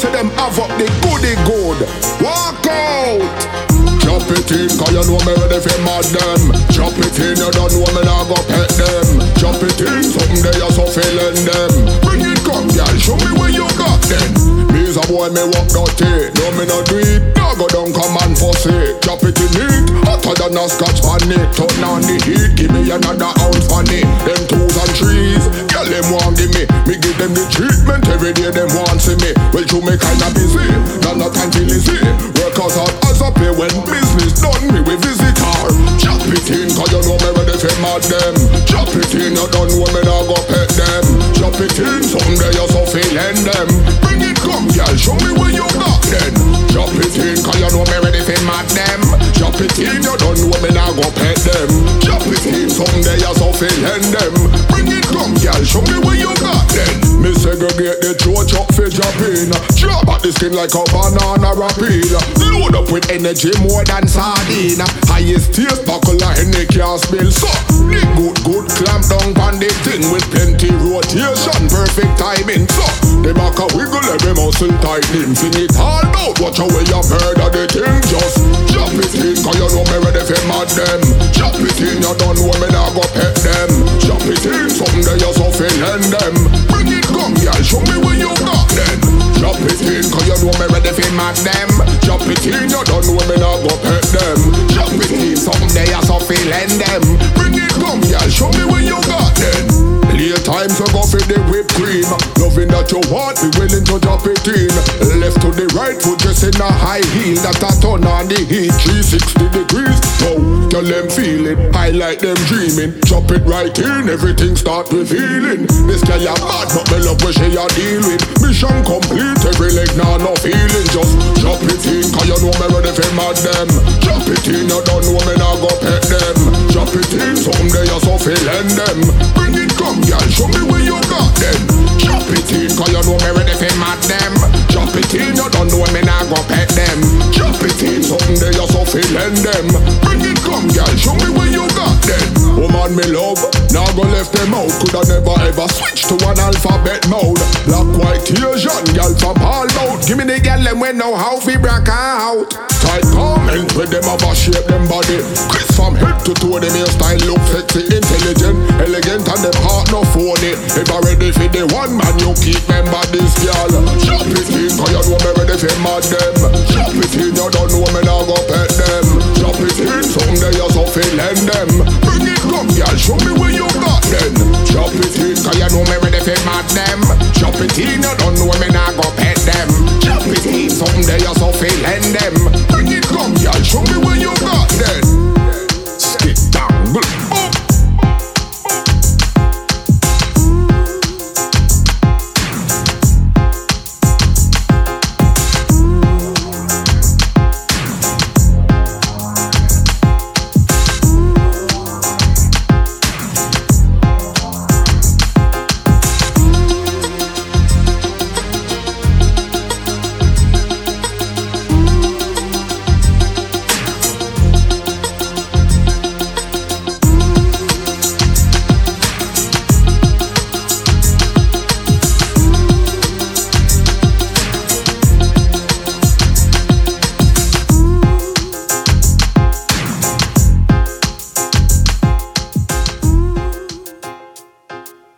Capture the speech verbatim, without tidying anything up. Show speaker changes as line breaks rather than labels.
see them have up the goody good. Walk out. Drop it in, cause you know me ready for mad them. Drop it in, you don't know me now go pet them. Drop it in, something they are so feeling them. Bring it come, girl, show me where you got them. Me's a boy, me walk dirty. No, me not do it, now go down, come and fuss it. Drop it in it, hotter than a scotch pan it. Turn on the heat, give me another ounce for it. Them twos and threes, girl, them want give me. Me give them the treatment, every day them want see me. Well, you me kinda busy, not not time to lazy. Work out hard as a pay when business done, me we visit her. Drop it in, cause you know me ready for mad them. Drop it in, you don't know me now go pet them. Drop it in, someday you so feeling them. Bring it come, girl, show me where you got them. Drop it in, cause you know me ready for mad them. Drop it in, you don't know me now go pet them. Drop it in, someday you so feeling them. Bring it come, girl, show me where you got them. Me segregate the throat chop for drop in. Drop at the skin like a banana rapid. Load up with energy more than sardine. Highest taste buckle and any can't spill. So, the good good clamp down on the thing with plenty rotation, perfect timing. So, the back a wiggle every muscle tightening. Sing it all out, watch how way you murder the thing. Just drop it in, cause you know me ready for mad them. Drop it in, you don't know me now go pet them. Drop it in, someday you so feeling them. Bring it come, girl, show me where you got them. Drop it in, cause you know me ready for mad them. Drop it in, you don't know me now go pet them. Drop it in, someday you so feeling them. Bring it come, girl, show me where you got them. Late times you go for the whipped cream. Loving that you want, be willing to drop it in. Left to the right, foot just in a high heel. That a turn on the heat, three sixty degrees. So, tell them feel it, highlight them dreaming. Drop it right in, everything start revealing. This girl ya mad, but me love where she a deal with. Mission complete, every leg now no feeling. Just drop it in, cause you know me ready for mad them. Drop it in, you don't know me now go pet them. Drop it in, someday you so feeling them. Bring it come, girl, show me where you got them. Drop it in, cause you know me ready for mad them. Drop it in, you don't know me now go pet them. Drop it in, someday you so feeling them. Bring it come, girl, show me where you got them. Woman me love, now go left them out. Coulda never ever switch to an alphabet mode. Black, white, Asian, girl from all out. Give me the girl them we know how we break out. Tight comment with them have a shape them body. Chris from head to toe, them hairstyle look sexy, intelligent, elegant, and them heart no phony. If I ready for the one man, you keep member this girl. Drop it in, cause you know me ready for mad them. Drop it in, you don't know me now go pet them. Drop it in, someday you so feeling them. Bring it come, girl, show me where you got them. Drop it in, cause you know me ready for mad them. Drop it in, you don't know me now go